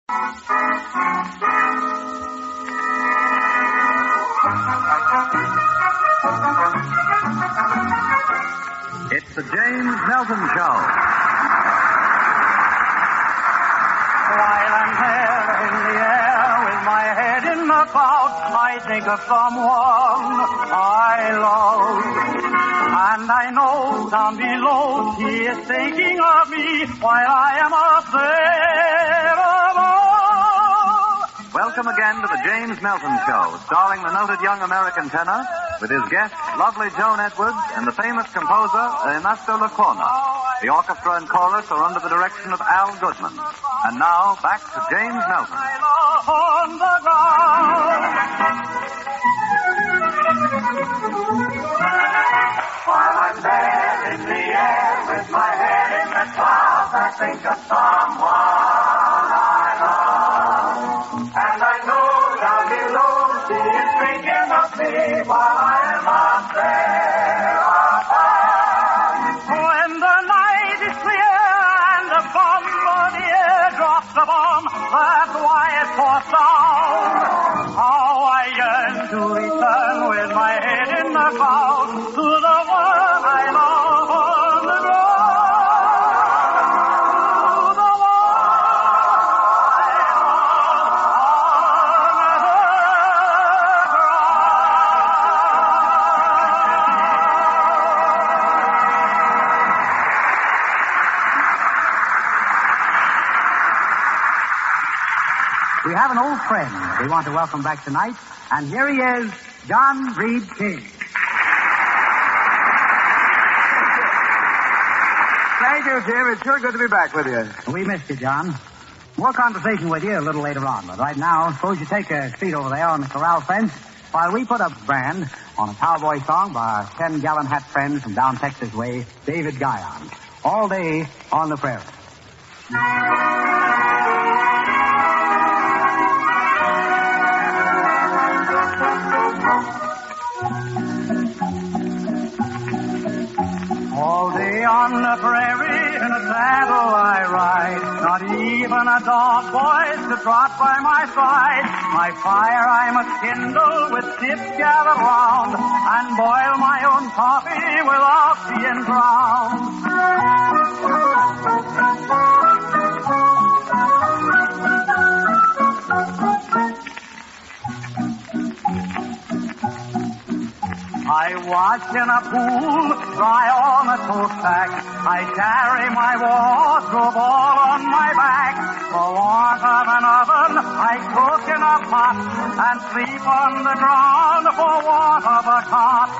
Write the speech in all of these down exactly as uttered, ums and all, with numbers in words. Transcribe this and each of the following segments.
It's the James Nelson Show. While I'm there in the air with my head in the clouds, I think of someone I love. And I know down below he is thinking of me while I am up there above. Welcome again to the James Nelson Show, starring the noted young American tenor with his guest, lovely Joan Edwards, and the famous composer, Ernesto Lacuna. The orchestra and chorus are under the direction of Al Goodman. And now, back to James Nelson. On the ground. While I'm there in the air with my head in the clouds, I think of someone I love. And I know down below she is thinking of me while I am up there above. When the night is clear and the bombardier drops a bomb, that's why it pours down. How I yearn to return with my head in the clouds to the one I love on the ground. The one I love on the ground. We have an old friend we want to welcome back tonight, and here he is, John Reed King. Thank you, Jim. It's sure good to be back with you. We missed you, John. More conversation with you a little later on, but right now, suppose you take a seat over there on the corral fence while we put up a brand on a cowboy song by our ten-gallon hat friend from down Texas way, David Guyon. All Day on the Prairie. All day on the prairie in a saddle I ride, not even a dog voice to trot by my side. My fire I must kindle with tips gathered round, and boil my own coffee without being drowned. I wash in a pool, dry on a tote sack. I carry my wardrobe all on my back. For want of an oven, I cook in a pot and sleep on the ground for want of a cot.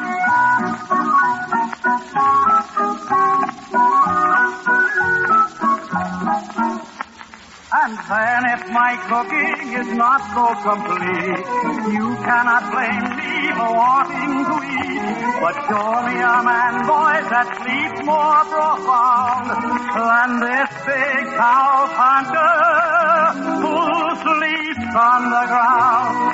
And then if my cooking is not so complete, you cannot blame me for wanting to eat. But show me a man, boy, that sleeps more profound than this big cow puncher who sleeps on the ground.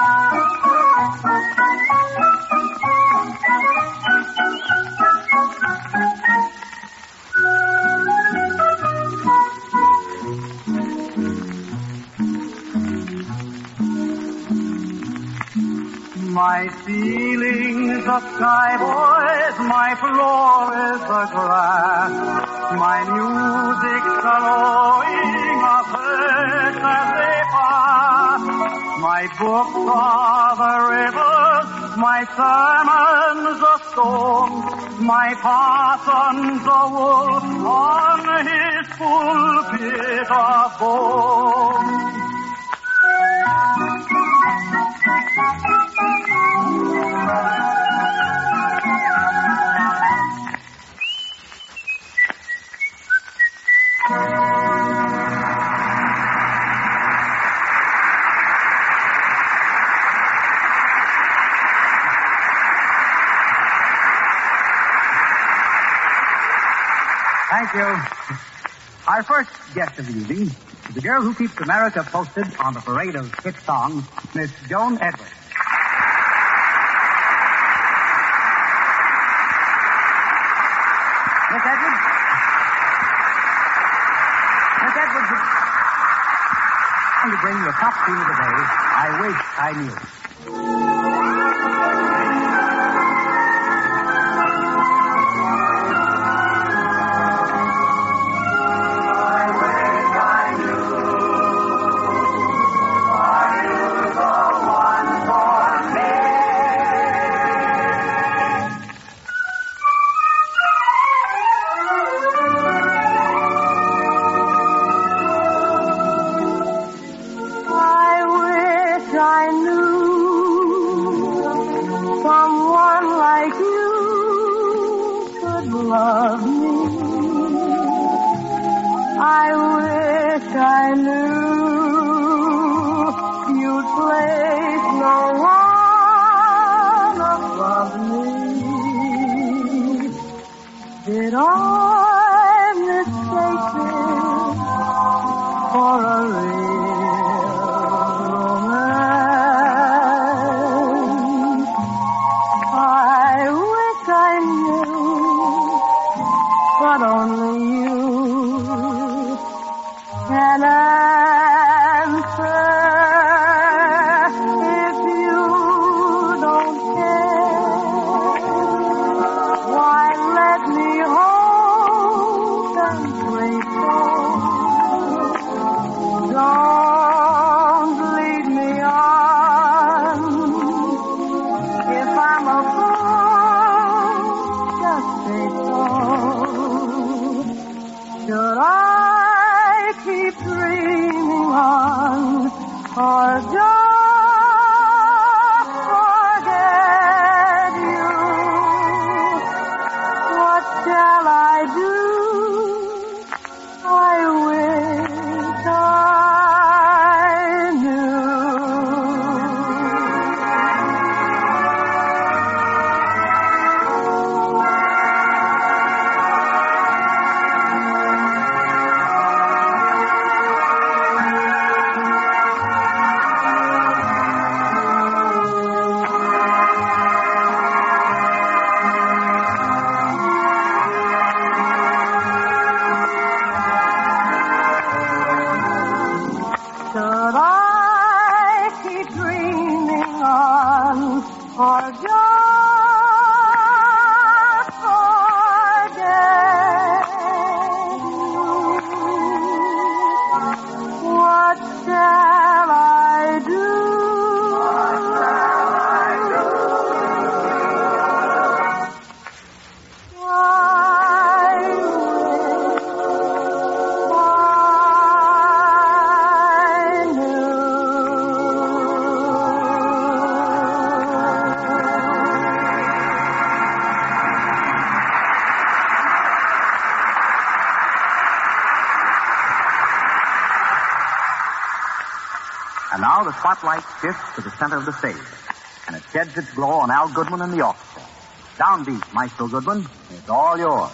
My ceiling's a sky, boys, my floor is a grass. My music's a lowing of birds as they pass. My books are the rivers, my sermons a stone. My parson's a wolf on his pulpit of bone. Thank you. Our first guest of the evening is the girl who keeps America posted on the parade of hit songs, Miss Joan Edwards. Miss Edwards? Miss Edwards, going to bring you a top tune of the day, I Wish I Knew. And now the spotlight shifts to the center of the stage, and it sheds its glow on Al Goodman and the orchestra. Downbeat, Maestro Goodman. It's all yours.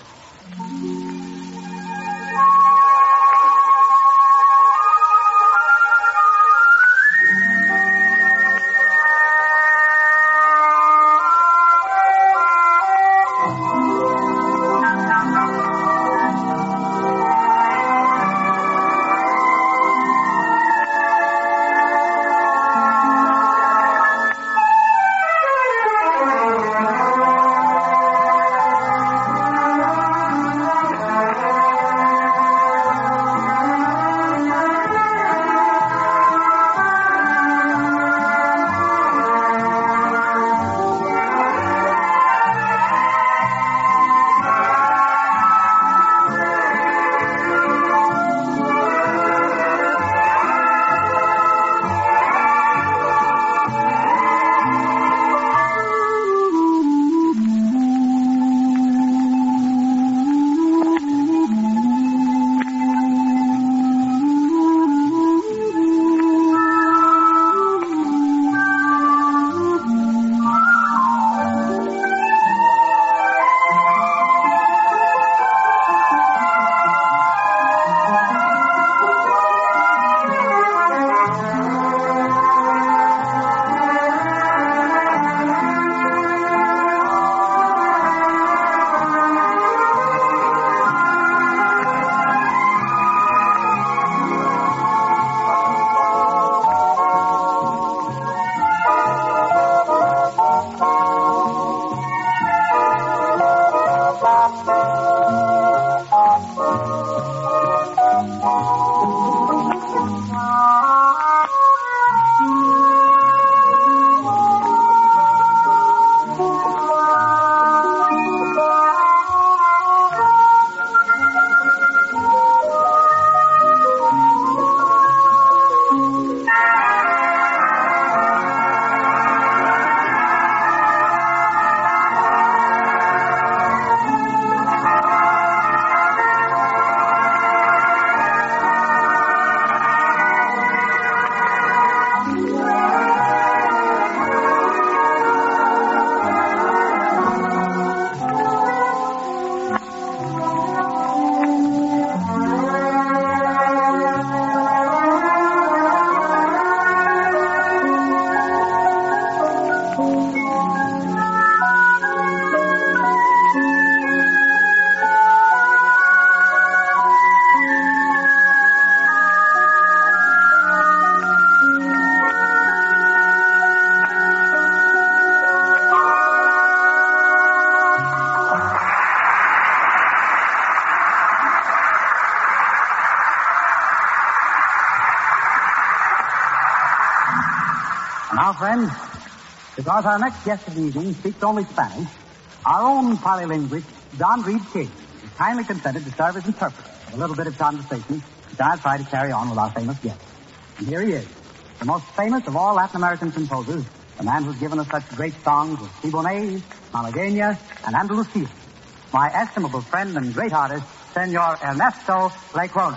Now, friends, because our next guest of the evening speaks only Spanish, our own polylinguist, John Reed King, has kindly consented to serve as interpreter of a little bit of conversation which I'll try to carry on with our famous guest. And here he is, the most famous of all Latin American composers, the man who's given us such great songs as Siboney, Malagueña, and Andalusia. My estimable friend and great artist, Senor Ernesto Lecuona.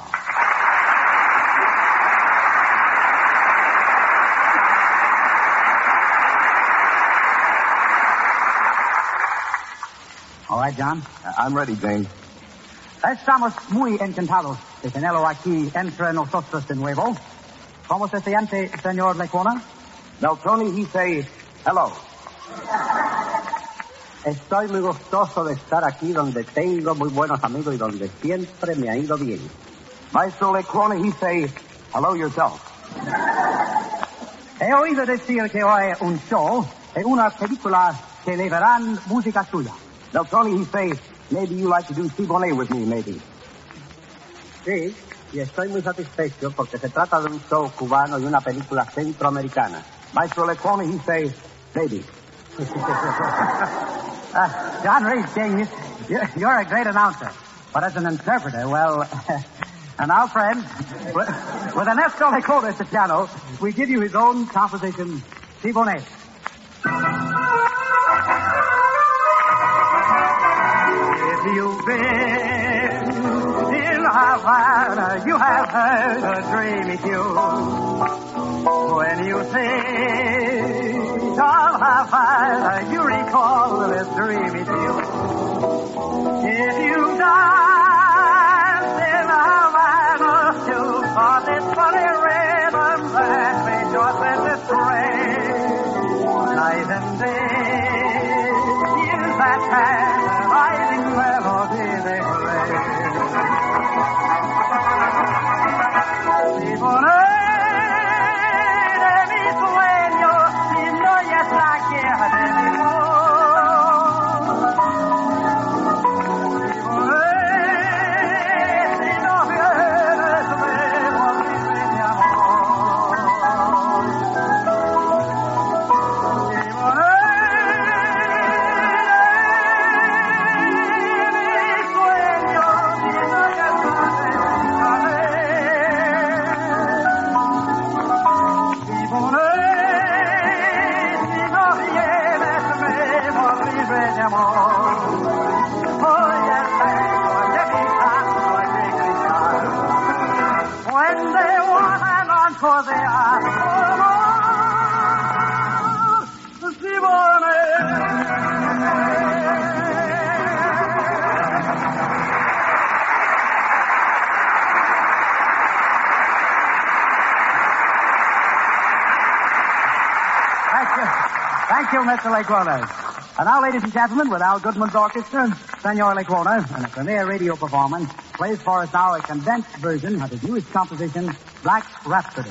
All right, John? Uh, I'm ready, James. Estamos muy encantados de tenerlo aquí entre nosotros de nuevo. ¿Cómo se siente, señor Lecuona? Meltoni, he say, hello. Estoy muy gustoso de estar aquí donde tengo muy buenos amigos y donde siempre me ha ido bien. Maestro Lecuona, he say, hello yourself. He oído decir que hoy un show de una película que le verán música suya. Meltoni, he say, maybe you like to do Siboney with me, maybe. Sí, y estoy muy satisfecho porque se trata de un show cubano y una película centroamericana. Maestro Lecuona, he say, maybe. uh, John Reed King, you're, you're a great announcer. But as an interpreter, well, and our friend, with, with Ernesto Lecuona at the piano, we give you his own composition, Siboney. If you've been in Havana, you have heard a dreamy tune. When you think of Havana, you recall this dreamy tune. If you dance in Havana, you'll find this funny rhythm that makes your senses stray. Night and day, is that tantalizing melody they play. Siboney. Thank you, Mister Lecuona. And now, ladies and gentlemen, with Al Goodman's orchestra, Senor Lecuona, and a premier radio performance, plays for us now a condensed version of his newest composition, Black Rhapsody.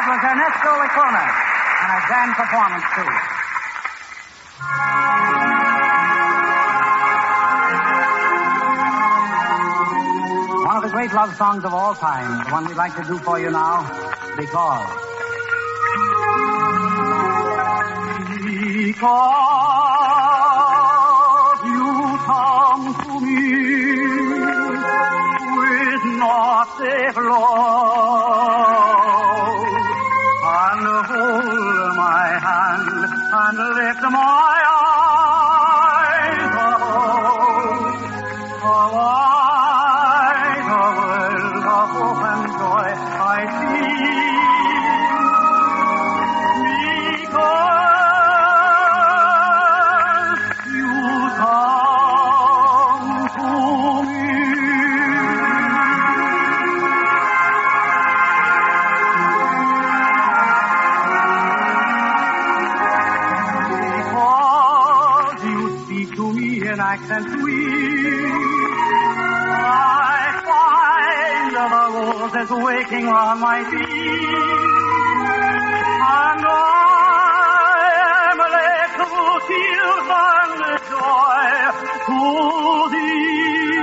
was Ernesto Licona, and a grand performance, too. One of the great love songs of all time, the one we'd like to do for you now, Because. Because you come to me with not a flaw, and hold my hand and lift my eyes above, how wide the world of hope and joy I see. Accent sweet, I find the roses waking on my feet, and I am led to tears and joy to thee.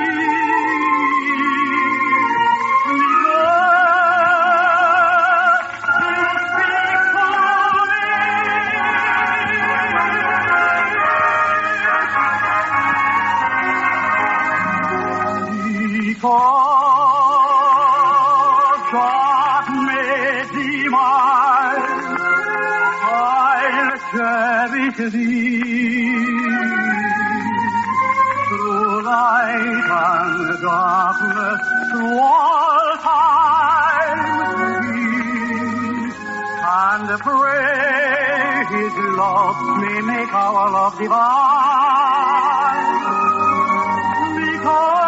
Because God made thee mine, I'll cherish thee through light and darkness, through all time, and pray His love may make our love divine. Because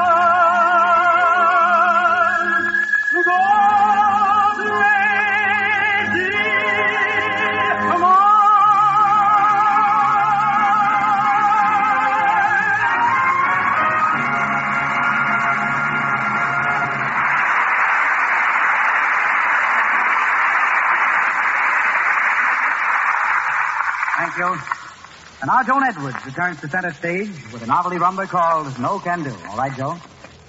Thank you. And now Joan Edwards returns to center stage with a novelty rumba called No Can Do. All right, Joan?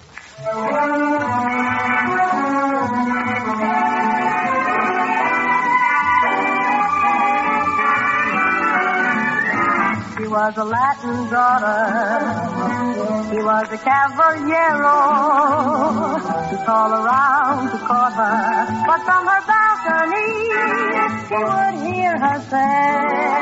She was a Latin daughter. She was a cavaliero. To call around to court her, but from her balcony she would hear her say,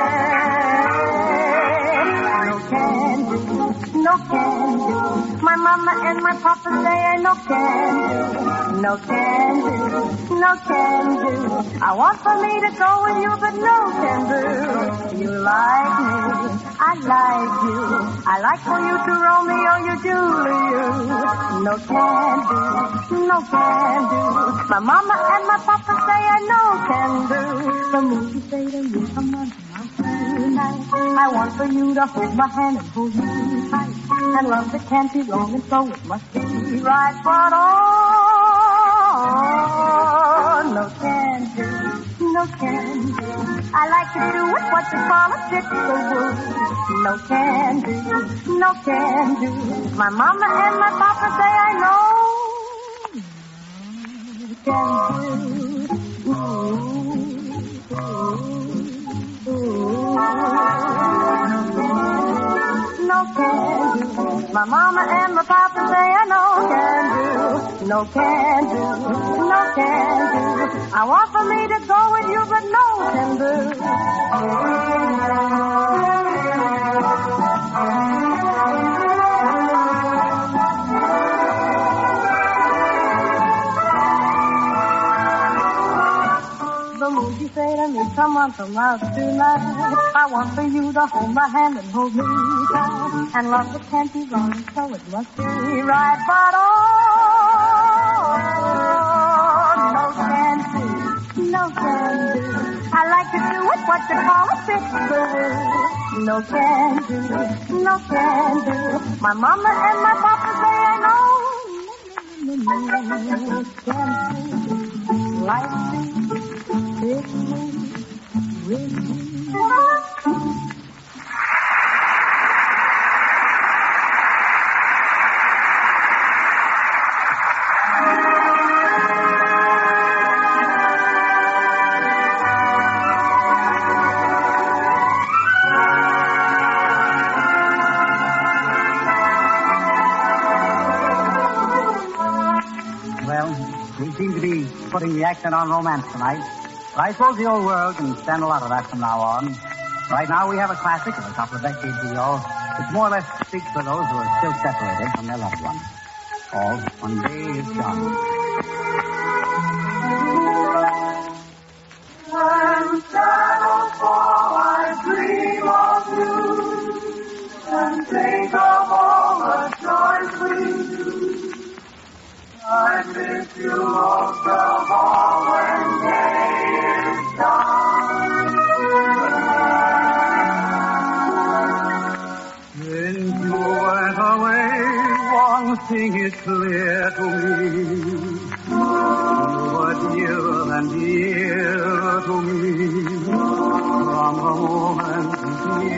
no can do, no can do. My mama and my papa say no can do, no can do, no can do. I want for me to go with you, but no can do. You like me, I like you. I like for you to Romeo, you Juliet. No can do, no can do. My mama and my papa say I no can do. The movie say to me, come on, come on tonight. I want for you to hold my hand and hold me tight. And love that can't be wrong, and so it must be right. But oh, no can do, no can do. I like to do it, what you call a sisterhood. No can do, no can do. My mama and my papa say I know can do. Ooh, ooh, ooh. No can do. My mama and my papa say I no can do. No can do, no can do. I want for me to go with you, but no can do. The movie say to me, come on, come out tonight. I want for you to hold my hand and hold me tight. And love that can't be wrong, so it must be right. But oh, no can do, no can do. I like to do it, what you call a sisterhood. No can do, no can do. My mama and my papa say I know. No, no, no, no, can do. Like me. Big putting the accent on romance tonight. But I suppose the old world can stand a lot of that from now on. Right now we have a classic of a couple of decades ago, which more or less speaks for those who are still separated from their loved ones. All One Day Is Done. When shadows fall, I dream of you and think of all the joys we do. I miss you most of all when day is done. Since you went away, one thing is clear to me. You were dearer and dearer to me from the moment you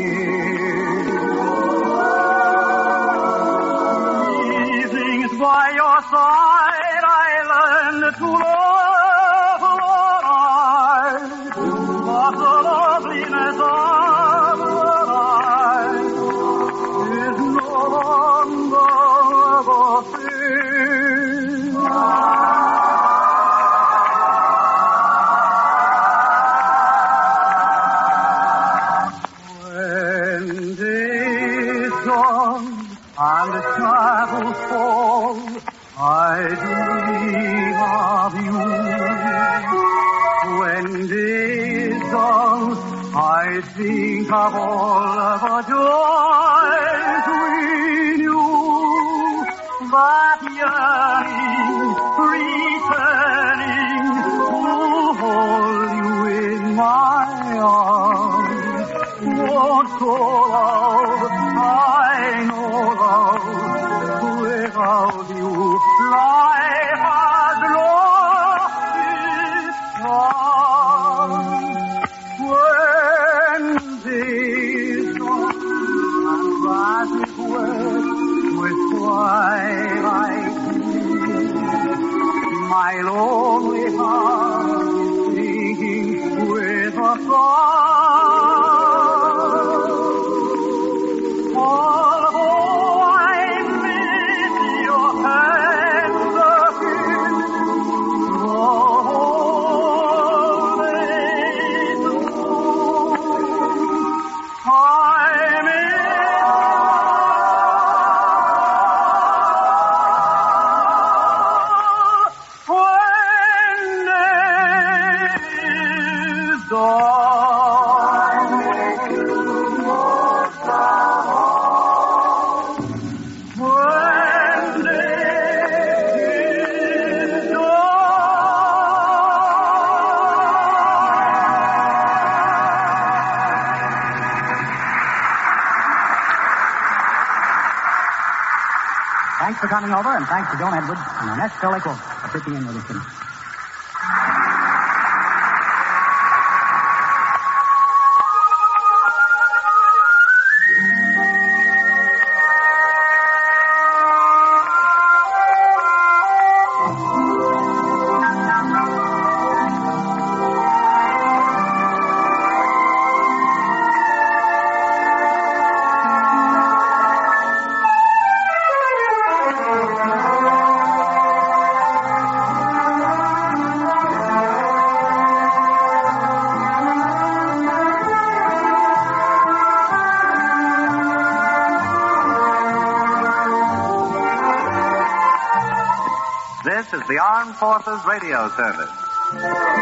came. Evenings by your side, I learned to love what I, but the loveliness of what I is no longer the same. When day is gone and the shadows fall, I dream of you. When day is gone, I think of all the joys we knew. That yearning, returning to hold you in my arms. Won't go love, I know love, without you, life has lost its charm. When days gone and grass is wet with twilight green, my lonely heart is sinking with a song. Although I miss your hands again, all they do, I miss. Thanks for coming over, and thanks to Joan Edwards and Ernesto Lacombe for pitching in with us tonight. This is the Armed Forces Radio Service.